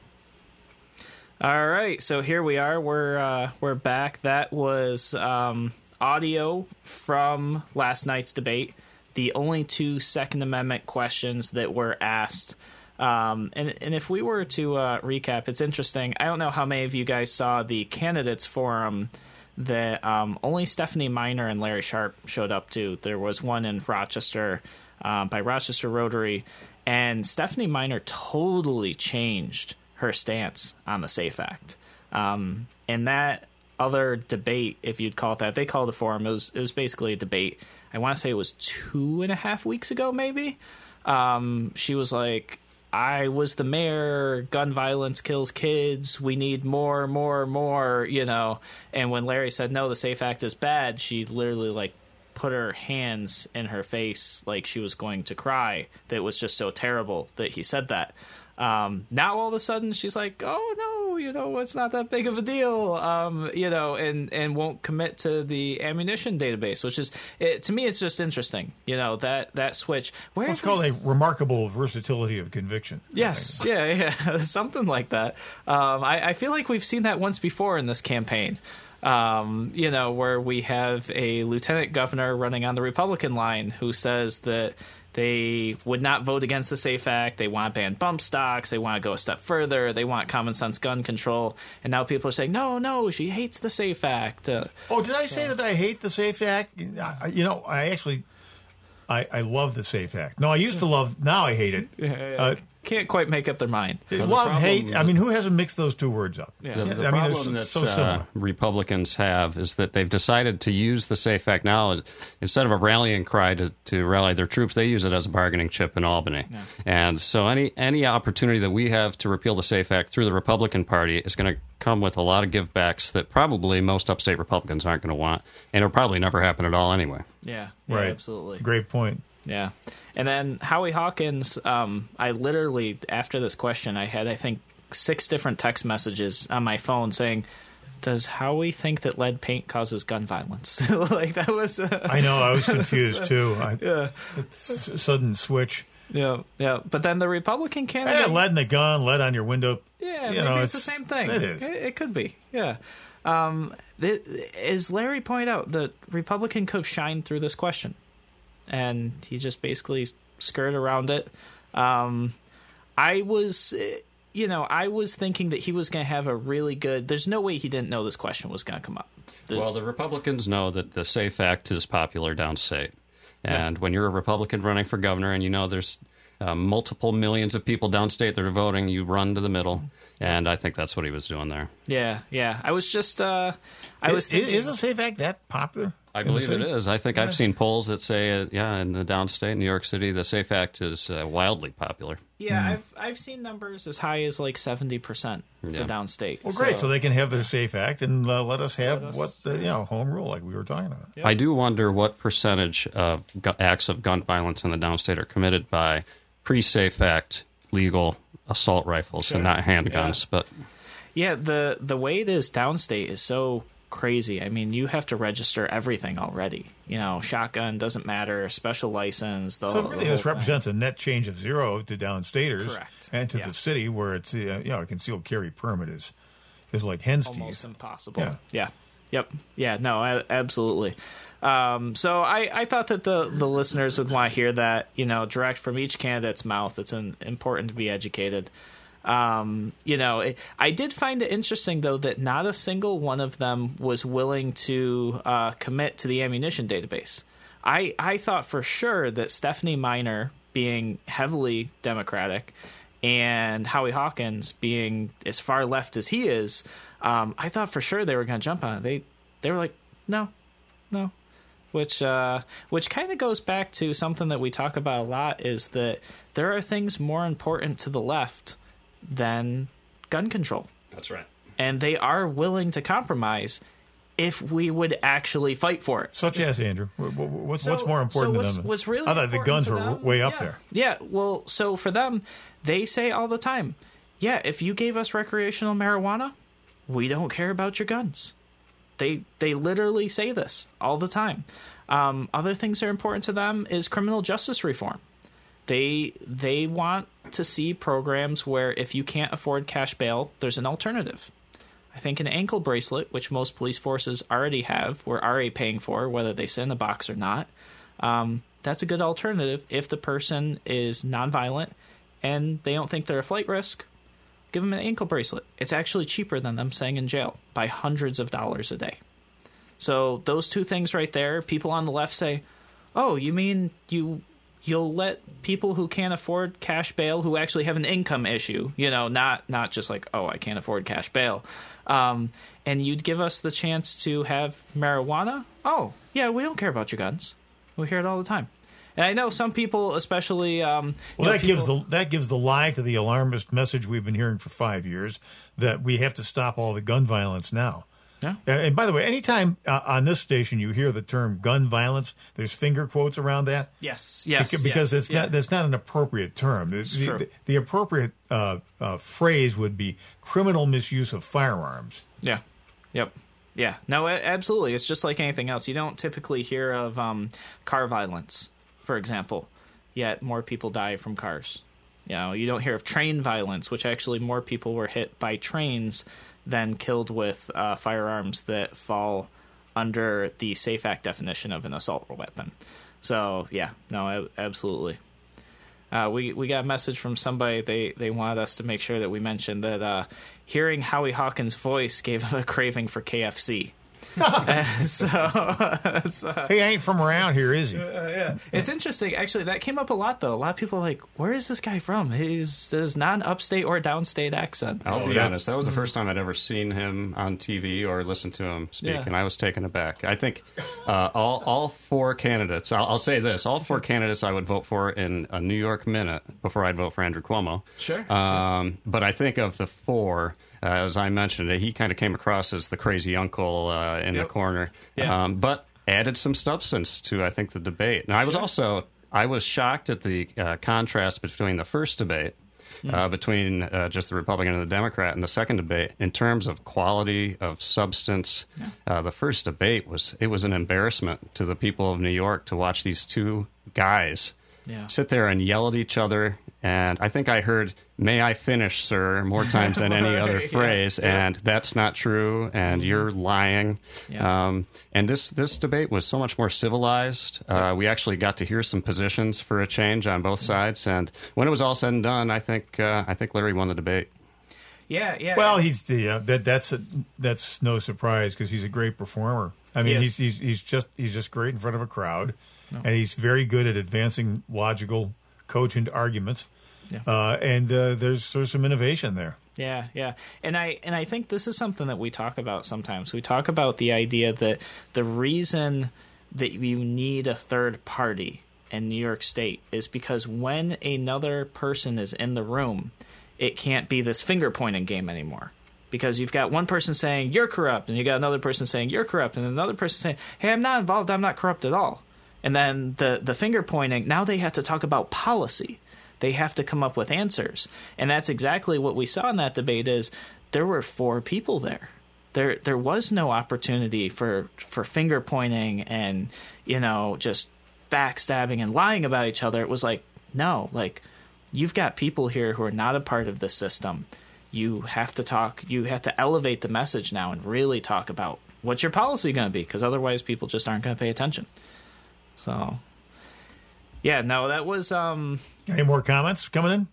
All right, so here we are. We're back. That was audio from last night's debate. The only 2 Second Amendment questions that were asked. And if we were to recap, it's interesting. I don't know how many of you guys saw the candidates forum that only Stephanie Miner and Larry Sharp showed up to. There was one in Rochester by Rochester Rotary, and Stephanie Miner totally changed her stance on the SAFE Act. And that other debate, if you'd call it that, they called it a forum. It was basically a debate. I want to say it was 2.5 weeks ago, maybe. She was like, I was the mayor, gun violence kills kids, we need more, you know. And when Larry said, no, the SAFE Act is bad, she literally, put her hands in her face like she was going to cry. That it was just so terrible that he said that. Now all of a sudden she's like, oh no, you know, it's not that big of a deal, you know, and won't commit to the ammunition database, which is, to me, it's just interesting, you know, that switch. It's called a remarkable versatility of conviction. Yes, yeah, something like that. I feel like we've seen that once before in this campaign. You know, where we have a lieutenant governor running on the Republican line who says that they would not vote against the SAFE Act. They want to ban bump stocks. They want to go a step further. They want common sense gun control. And now people are saying, no, she hates the SAFE Act. Did I say that I hate the SAFE Act? You know, I love the SAFE Act. No, I used to love, now I hate it. Can't quite make up their mind. Love, hate, I mean, who hasn't mixed those 2 words up? Yeah. The problem that Republicans have is that they've decided to use the SAFE Act now. Instead of a rallying cry to rally their troops, they use it as a bargaining chip in Albany. Yeah. And so any opportunity that we have to repeal the SAFE Act through the Republican Party is going to come with a lot of givebacks that probably most upstate Republicans aren't going to want. And it'll probably never happen at all anyway. Yeah, right. Absolutely. Great point. Yeah. And then Howie Hawkins, I literally, after this question, I had, I think, 6 different text messages on my phone saying, does Howie think that lead paint causes gun violence? That was... I know, I was confused, too. Sudden switch. Yeah. But then the Republican candidate... lead in the gun, lead on your window. Yeah, maybe it's the same thing. It is. It could be, yeah. As Larry pointed out, the Republican could have shined through this question. And he just basically skirted around it. I was thinking that he was going to have a really good... There's no way he didn't know this question was going to come up. Well, the Republicans know that the SAFE Act is popular downstate. And when you're a Republican running for governor and you know there's multiple millions of people downstate that are voting, you run to the middle. And I think that's what he was doing there. Yeah. I was just... thinking, is the SAFE Act that popular? I believe it is. I think I've seen polls that say, in the downstate, New York City, the SAFE Act is wildly popular. Yeah, I've seen numbers as high as 70% for downstate. Well, great. So they can have their SAFE Act and let us have home rule like we were talking about. Yep. I do wonder what percentage of acts of gun violence in the downstate are committed by pre-SAFE Act legal assault rifles and not handguns. But the way it is downstate is so crazy. I mean, you have to register everything already. You know, shotgun doesn't matter, special license. So really, this represents a net change of 0 to downstaters. Correct. And to the city where it's a concealed carry permit is like hen's teeth. Almost impossible. Yeah. Yep. Yeah. No. Absolutely. So I thought that the listeners would want to hear that, direct from each candidate's mouth. It's important to be educated. I did find it interesting, though, that not a single one of them was willing to commit to the ammunition database. I thought for sure that Stephanie Miner, being heavily Democratic, and Howie Hawkins being as far left as he is, I thought for sure they were going to jump on it. They were like, no. Which kind of goes back to something that we talk about a lot, is that there are things more important to the left than gun control. That's right. And they are willing to compromise if we would actually fight for it. Such as, Andrew, what's more important to them? What's really I thought the guns were way up there. Yeah, well, so for them, they say all the time, yeah, if you gave us recreational marijuana, we don't care about your guns. They literally say this all the time. Other things that are important to them is criminal justice reform. They want to see programs where if you can't afford cash bail, there's an alternative. I think an ankle bracelet, which most police forces already have, we're already paying for, whether they sit in a box or not, that's a good alternative if the person is nonviolent and they don't think they're a flight risk. Give them an ankle bracelet. It's actually cheaper than them staying in jail by hundreds of dollars a day. So those two things right there, people on the left say, oh, you mean you'll let people who can't afford cash bail, who actually have an income issue, not just like, oh, I can't afford cash bail, and you'd give us the chance to have marijuana? Oh, yeah, we don't care about your guns. We hear it all the time. And I know some people, especially, that gives the lie to the alarmist message we've been hearing for 5 years that we have to stop all the gun violence now. Yeah. And by the way, anytime on this station you hear the term gun violence, there's finger quotes around that. Yes. Because that's not an appropriate term. It's true. The appropriate phrase would be criminal misuse of firearms. Yeah. Yep. Yeah. No, absolutely. It's just like anything else. You don't typically hear of car violence, for example, yet more people die from cars. You don't hear of train violence, which actually more people were hit by trains than killed with firearms that fall under the SAFE Act definition of an assault weapon. So, yeah, no, absolutely. We got a message from somebody. They wanted us to make sure that we mentioned that hearing Howie Hawkins' voice gave him a craving for KFC. He ain't from around here, is he? Yeah. It's interesting. Actually, that came up a lot, though. A lot of people are like, where is this guy from? There's not an upstate or downstate accent. I'll be honest. That was the first time I'd ever seen him on TV or listened to him speak, and I was taken aback. I think all four candidates, I'll say this, all four candidates I would vote for in a New York minute before I'd vote for Andrew Cuomo. Sure. But I think of the four, as I mentioned, he kind of came across as the crazy uncle in the corner, but added some substance to, I think, the debate. Now, I was shocked at the contrast between the first debate, between just the Republican and the Democrat, and the second debate in terms of quality of substance. The first debate was an embarrassment to the people of New York to watch these two guys sit there and yell at each other. And I think I heard, "May I finish, sir," more times than any other phrase. And that's not true, and you're lying. And this debate was so much more civilized. We actually got to hear some positions for a change on both sides. And when it was all said and done, I think Larry won the debate. Yeah. Well, that's no surprise because he's a great performer. I mean, he's just great in front of a crowd, and he's very good at advancing logical, cogent arguments. And there's some innovation there. Yeah. And I think this is something that we talk about sometimes. We talk about the idea that the reason that you need a third party in New York State is because when another person is in the room, it can't be this finger-pointing game anymore. Because you've got one person saying, you're corrupt, and you got another person saying, you're corrupt, and another person saying, hey, I'm not involved, I'm not corrupt at all. And then the finger-pointing, now they have to talk about policy. They have to come up with answers. And that's exactly what we saw in that debate is there were four people there. There was no opportunity for finger-pointing and, just backstabbing and lying about each other. It was like, no, you've got people here who are not a part of this system. You have to talk. You have to elevate the message now and really talk about what's your policy going to be, because otherwise people just aren't going to pay attention. So, yeah, no, that was... Any more comments coming in?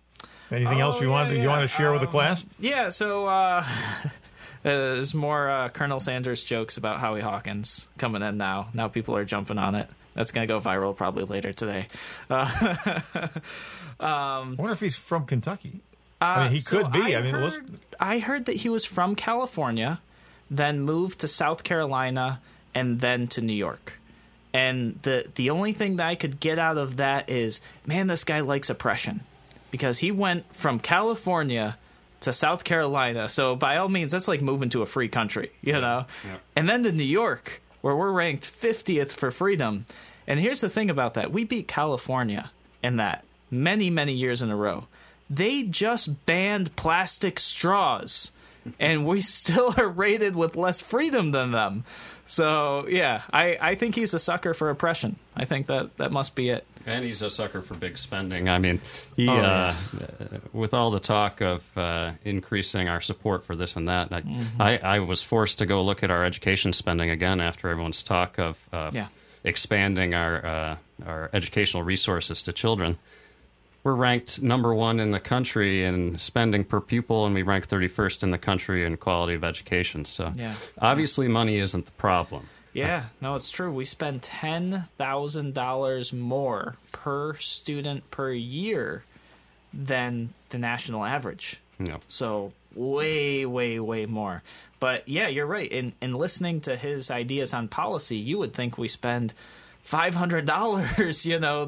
Anything else you want to share with the class? Yeah, so there's more Colonel Sanders jokes about Howie Hawkins coming in now. Now people are jumping on it. That's going to go viral probably later today. I wonder if he's from Kentucky. I mean, he could be. I heard that he was from California, then moved to South Carolina, and then to New York. And the only thing that I could get out of that is, man, this guy likes oppression. Because he went from California to South Carolina. So by all means, that's like moving to a free country, you know? Yeah. And then to New York, where we're ranked 50th for freedom. And here's the thing about that. We beat California in that many, many years in a row. They just banned plastic straws, and we still are rated with less freedom than them. So, yeah, I think he's a sucker for oppression. I think that must be it. And he's a sucker for big spending. I mean, with all the talk of increasing our support for this and that, I was forced to go look at our education spending again after everyone's talk of expanding our educational resources to children. We're ranked number 1 in the country in spending per pupil, and we rank 31st in the country in quality of education. So obviously money isn't the problem. Yeah, no, it's true. We spend $10,000 more per student per year than the national average. No. So way, way, way more. But yeah, you're right. In listening to his ideas on policy, you would think we spend $500, you know,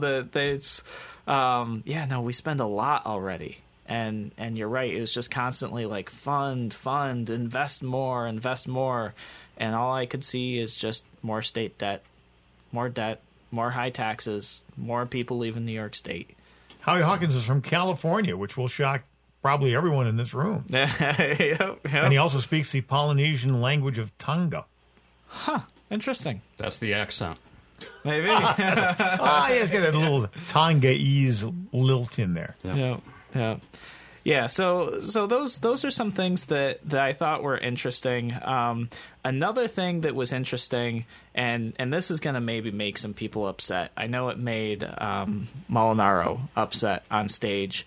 we spend a lot already. And you're right. It was just constantly like fund, invest more. And all I could see is just more state debt, more high taxes, more people leaving New York State. Howie Hawkins is from California, which will shock probably everyone in this room. Yep. And he also speaks the Polynesian language of Tonga. Huh. Interesting. That's the accent. Maybe. He's got that little Tongaese lilt in there. Yeah. Yeah, so those are some things that I thought were interesting. Another thing that was interesting, and this is going to maybe make some people upset. I know it made Molinaro upset on stage.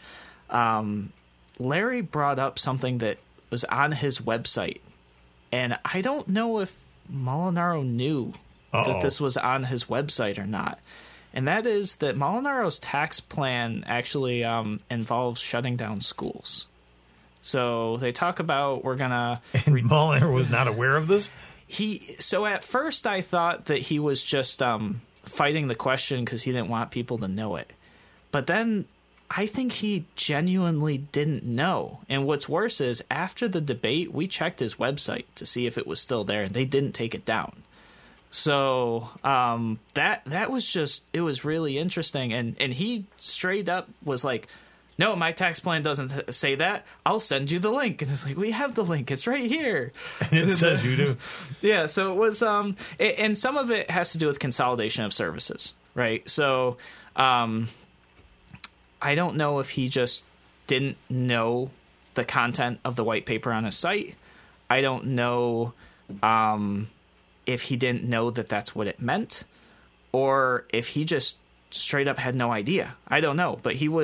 Larry brought up something that was on his website, and I don't know if Molinaro knew that this was on his website or not. And that is that Molinaro's tax plan actually involves shutting down schools. So they talk about we're going to... And Molinaro was not aware of this? So at first I thought that he was just fighting the question because he didn't want people to know it. But then I think he genuinely didn't know. And what's worse is after the debate, we checked his website to see if it was still there, and they didn't take it down. So that was just, it was really interesting. And he straight up was like, no, my tax plan doesn't say that. I'll send you the link. And it's like, we have the link. It's right here. And it says you do. Yeah, so it was, and some of it has to do with consolidation of services, right? So I don't know if he just didn't know the content of the white paper on his site. I don't know if he didn't know that that's what it meant, or if he just straight up had no idea. I don't know, but he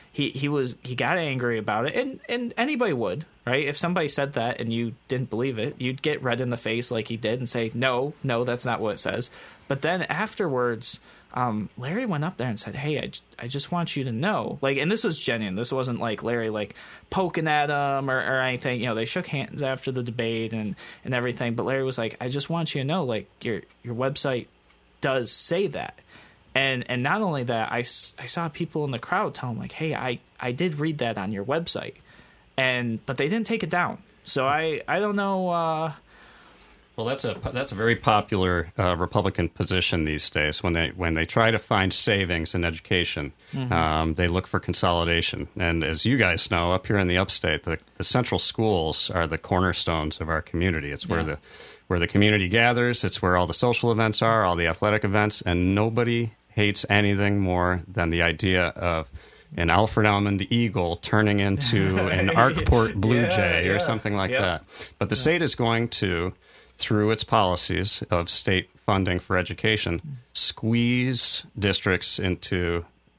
got angry about it, and anybody would, right? If somebody said that and you didn't believe it, you'd get red in the face like he did and say, no, that's not what it says. But then afterwards, Larry went up there and said, hey, I just want you to know, like, and this was genuine. This wasn't like Larry like poking at him or anything. You know, they shook hands after the debate and everything. But Larry was like, I just want you to know, like, your website does say that. And not only that, I saw people in the crowd tell him like, hey, I did read that on your website, but they didn't take it down. So I don't know. Well, that's a very popular Republican position these days. When they try to find savings in education, they look for consolidation. And as you guys know, up here in the upstate, the central schools are the cornerstones of our community. It's where the community gathers. It's where all the social events are, all the athletic events, and nobody hates anything more than the idea of an Alfred Almond eagle turning into an Arkport Blue Jay or something like that. But the state is going to, through its policies of state funding for education, squeeze districts into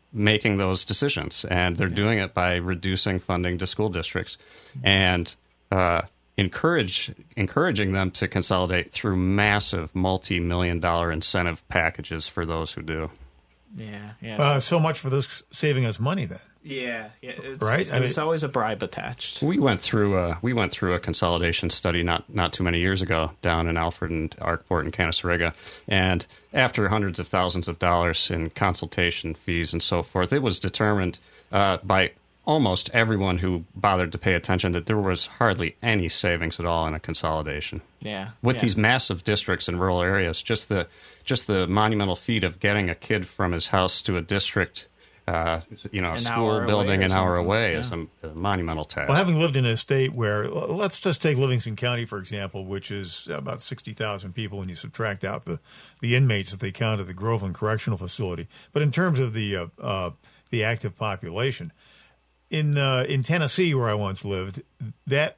making those decisions, and they're doing it by reducing funding to school districts and encouraging them to consolidate through massive multi-million-dollar incentive packages for those who do. Yeah. So much for this saving us money then. Yeah. It's, right. It's always a bribe attached. We went through a consolidation study not too many years ago down in Alfred and Arkport and Canasarega, and after hundreds of thousands of dollars in consultation fees and so forth, it was determined by almost everyone who bothered to pay attention that there was hardly any savings at all in a consolidation. With these massive districts in rural areas, just the monumental feat of getting a kid from his house to a district, a school building an hour away is a monumental task. Well, having lived in a state where, let's just take Livingston County, for example, which is about 60,000 people when you subtract out the inmates that they count at the Groveland Correctional Facility. But in terms of the active population, in Tennessee, where I once lived, that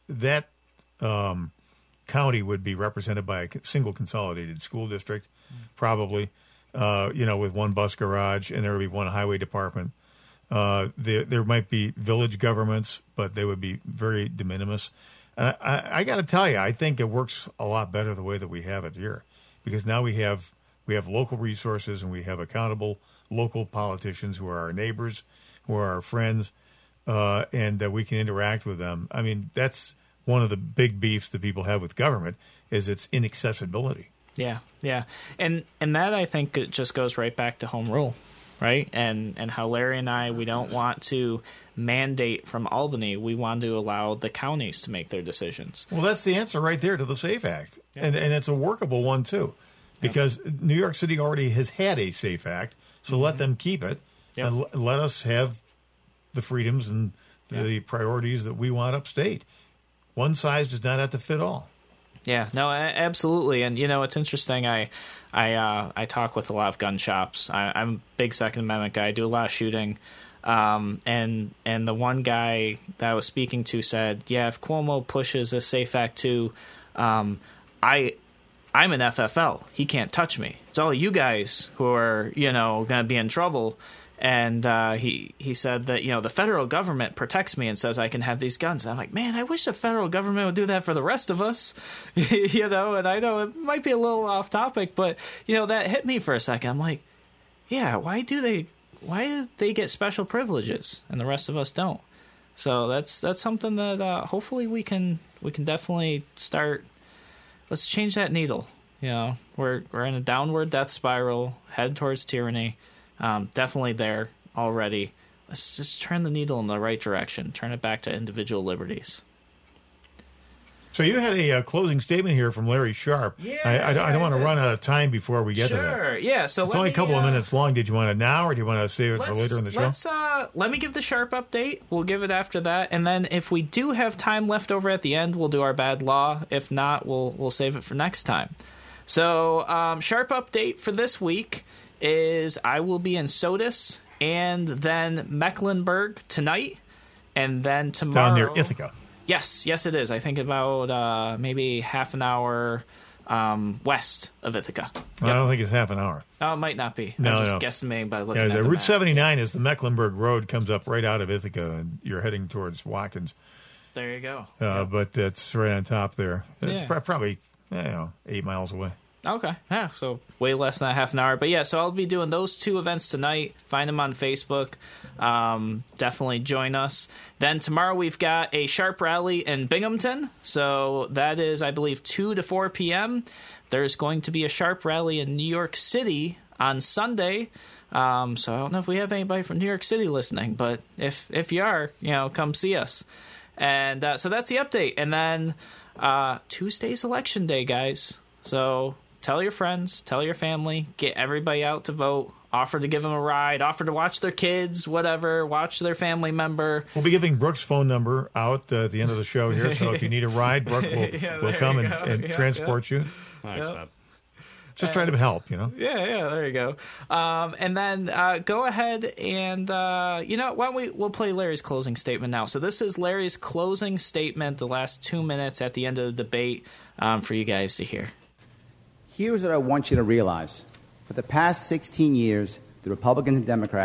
county would be represented by a single consolidated school district, probably, with one bus garage, and there would be one highway department. There might be village governments, but they would be very de minimis. I got to tell you, I think it works a lot better the way that we have it here, because now we have local resources and we have accountable local politicians who are our neighbors, who are our friends, and we can interact with them. I mean, that's one of the big beefs that people have with government is its inaccessibility. Yeah. And that, I think, it just goes right back to home rule, right? And how Larry and I, we don't want to mandate from Albany. We want to allow the counties to make their decisions. Well, that's the answer right there to the SAFE Act. Yeah. And it's a workable one, too, because New York City already has had a SAFE Act, so let them keep it, and let us have the freedoms and the priorities that we want upstate. One size does not have to fit all. Yeah, no, absolutely. And, it's interesting. I talk with a lot of gun shops. I'm a big Second Amendment guy. I do a lot of shooting. And the one guy that I was speaking to said, if Cuomo pushes a SAFE Act 2, I'm an FFL. He can't touch me. It's all you guys who are, going to be in trouble. And he said that, the federal government protects me and says I can have these guns. And I'm like, man, I wish the federal government would do that for the rest of us, and I know it might be a little off topic, but, that hit me for a second. I'm like, why do they get special privileges and the rest of us don't? So that's something that hopefully we can definitely start. Let's change that needle. We're in a downward death spiral, head towards tyranny. Definitely there already. Let's just turn the needle in the right direction. Turn it back to individual liberties. So you had a closing statement here from Larry Sharpe. I don't want to run out of time before we get to that. Sure, yeah. So it's only a couple of minutes long. Did you want it now, or do you want to save it for later in the show? Let me give the Sharpe update. We'll give it after that, and then if we do have time left over at the end, we'll do our bad law. If not, we'll save it for next time. So Sharpe update for this week is I will be in Sodus and then Mecklenburg tonight, and then tomorrow. Down near Ithaca. Yes, it is. I think about maybe half an hour west of Ithaca. Yep. I don't think it's half an hour. Oh, it might not be. No, I was just guesstimating by looking at the Route map. 79 is the Mecklenburg Road, comes up right out of Ithaca, and you're heading towards Watkins. There you go. But that's right on top there. It's probably 8 miles away. Okay, yeah, so way less than a half an hour. But so I'll be doing those two events tonight. Find them on Facebook. Definitely join us. Then tomorrow we've got a Sharpe rally in Binghamton. So that is, I believe, 2 to 4 p.m. There's going to be a Sharpe rally in New York City on Sunday. So I don't know if we have anybody from New York City listening, but if you are, come see us. And so that's the update. And then Tuesday's Election Day, guys. So tell your friends, tell your family, get everybody out to vote, offer to give them a ride, offer to watch their kids, whatever, watch their family member. We'll be giving Brooke's phone number out at the end of the show here, so if you need a ride, Brooke will come and transport you. Thanks, Bob. Just trying to help, Yeah, there you go. And then go ahead and, why don't we'll play Larry's closing statement now. So this is Larry's closing statement, the last 2 minutes at the end of the debate for you guys to hear. Here's what I want you to realize. For the past 16 years, the Republicans and Democrats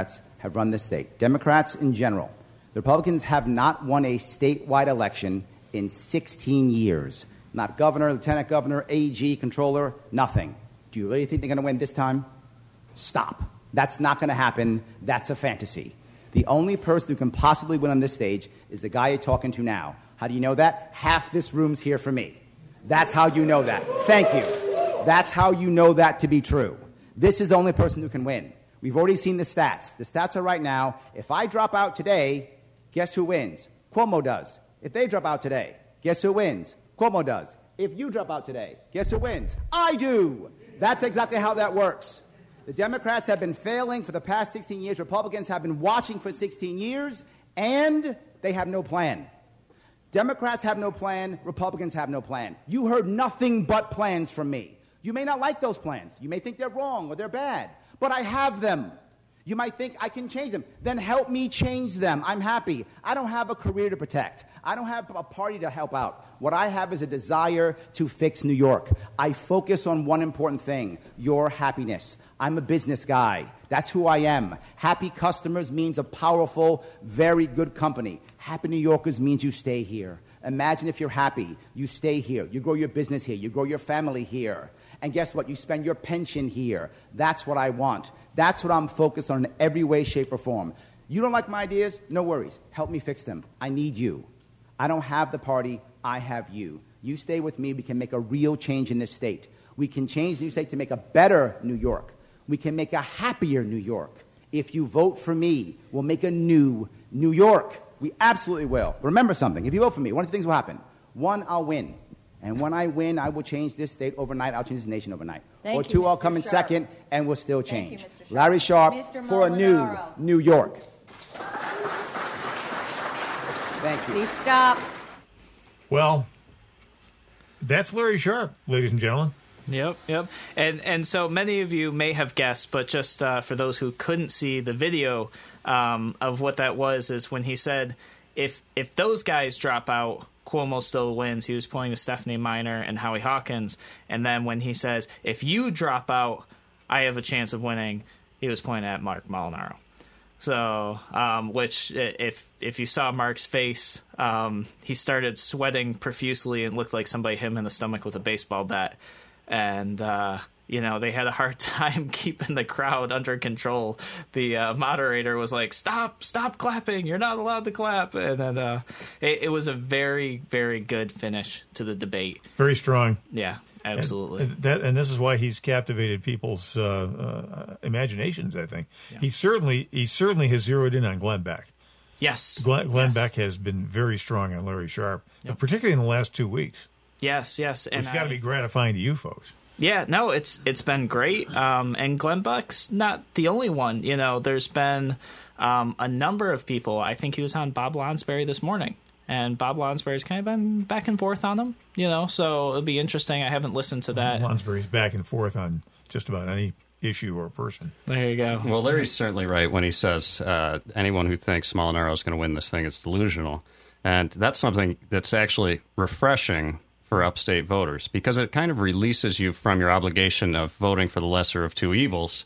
have run this state. Democrats in general. The Republicans have not won a statewide election in 16 years. Not governor, lieutenant governor, AG, controller, nothing. Do you really think they're going to win this time? Stop. That's not going to happen. That's a fantasy. The only person who can possibly win on this stage is the guy you're talking to now. How do you know that? Half this room's here for me. That's how you know that. Thank you. That's how you know that to be true. This is the only person who can win. We've already seen the stats. The stats are right now. If I drop out today, guess who wins? Cuomo does. If they drop out today, guess who wins? Cuomo does. If you drop out today, guess who wins? I do. That's exactly how that works. The Democrats have been failing for the past 16 years. Republicans have been watching for 16 years, and they have no plan. Democrats have no plan. Republicans have no plan. You heard nothing but plans from me. You may not like those plans. You may think they're wrong or they're bad, but I have them. You might think I can change them. Then help me change them. I'm happy. I don't have a career to protect. I don't have a party to help out. What I have is a desire to fix New York. I focus on one important thing, your happiness. I'm a business guy. That's who I am. Happy customers means a powerful, very good company. Happy New Yorkers means you stay here. Imagine if you're happy, you stay here. You grow your business here. You grow your family here. And guess what? You spend your pension here. That's what I want. That's what I'm focused on in every way, shape, or form. You don't like my ideas? No worries. Help me fix them. I need you. I don't have the party. I have you. You stay with me. We can make a real change in this state. We can change the new state to make a better New York. We can make a happier New York. If you vote for me, we'll make a new New York. We absolutely will. Remember something. If you vote for me, one of the things will happen. One, I'll win. And when I win, I will change this state overnight. I'll change this nation overnight. Thank or two, you, I'll come in Sharp. second, and we'll still change. Thank you, Mr. Sharp. Larry Sharp Mr. for a new Molinaro. New York. Thank you. Please stop. Well, that's Larry Sharp, ladies and gentlemen. Yep. And so many of you may have guessed, but just for those who couldn't see the video of what that was, is when he said, if those guys drop out, Cuomo still wins. He was pointing to Stephanie Minor and Howie Hawkins. And then when he says, if you drop out, I have a chance of winning, he was pointing at Mark Molinaro. So, which if you saw Mark's face, he started sweating profusely and looked like somebody hit him in the stomach with a baseball bat. And, they had a hard time keeping the crowd under control. The moderator was like, stop clapping. You're not allowed to clap. And then it was a very, very good finish to the debate. Very strong. Yeah, absolutely. And this is why he's captivated people's imaginations, I think. Yeah. He certainly has zeroed in on Glenn Beck. Yes. Glenn Beck has been very strong on Larry Sharp, particularly in the last 2 weeks. Yes. And it's got to be gratifying to you folks. Yeah, no, it's been great. And Glenn Beck's not the only one. There's been a number of people. I think he was on Bob Lonsberry this morning. And Bob Lonsberry's kind of been back and forth on him, so it'll be interesting. I haven't listened to that. Lonsberry's back and forth on just about any issue or person. There you go. Well, Larry's certainly right when he says anyone who thinks Molinaro is going to win this thing is delusional. And that's something that's actually refreshing for upstate voters, because it kind of releases you from your obligation of voting for the lesser of two evils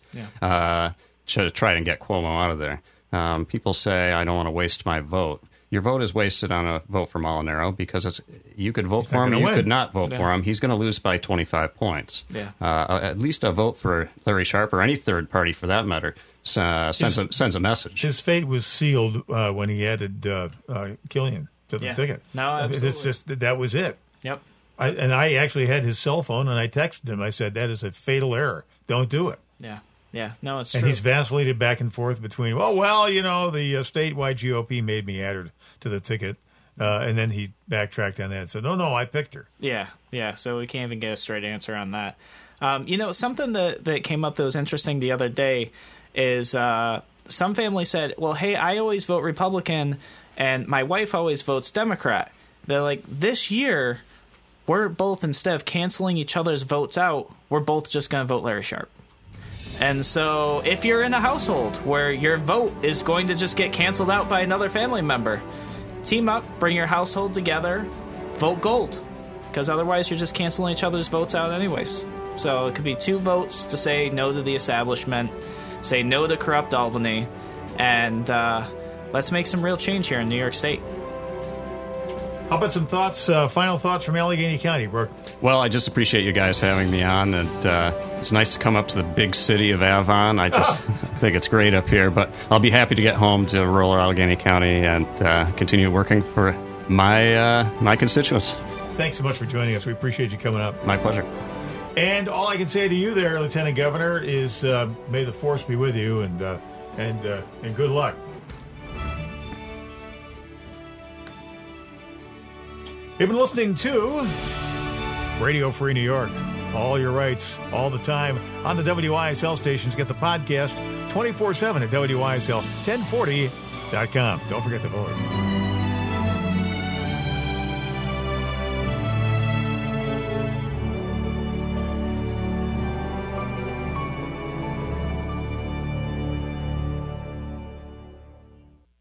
to try and get Cuomo out of there. People say, I don't want to waste my vote. Your vote is wasted on a vote for Molinaro because you could vote for him or you could not vote for him. He's going to lose by 25 points. Yeah. At least a vote for Larry Sharp or any third party for that matter sends a message. His fate was sealed when he added Killian to the ticket. No, absolutely. It's just, that was it. Yep. I actually had his cell phone, and I texted him. I said, that is a fatal error. Don't do it. Yeah. No, it's true. And he's vacillated back and forth between, the statewide GOP made me add her to the ticket. And then he backtracked on that and said, no, I picked her. Yeah. So we can't even get a straight answer on that. Something that came up that was interesting the other day is some family said, well, hey, I always vote Republican, and my wife always votes Democrat. They're like, this year, we're both, instead of canceling each other's votes out, we're both just going to vote Larry Sharp. And so if you're in a household where your vote is going to just get canceled out by another family member, team up, bring your household together, vote gold. Because otherwise you're just canceling each other's votes out anyways. So it could be 2 votes to say no to the establishment, say no to corrupt Albany, and let's make some real change here in New York State. How about some thoughts, final thoughts from Allegheny County, Brooke? Well, I just appreciate you guys having me on, and it's nice to come up to the big city of Avon. I just think it's great up here, but I'll be happy to get home to rural Allegheny County and continue working for my constituents. Thanks so much for joining us. We appreciate you coming up. My pleasure. And all I can say to you there, Lieutenant Governor, is may the force be with you, and good luck. You've been listening to Radio Free New York. All your rights, all the time, on the WYSL stations. Get the podcast 24/7 at WYSL1040.com. Don't forget to vote.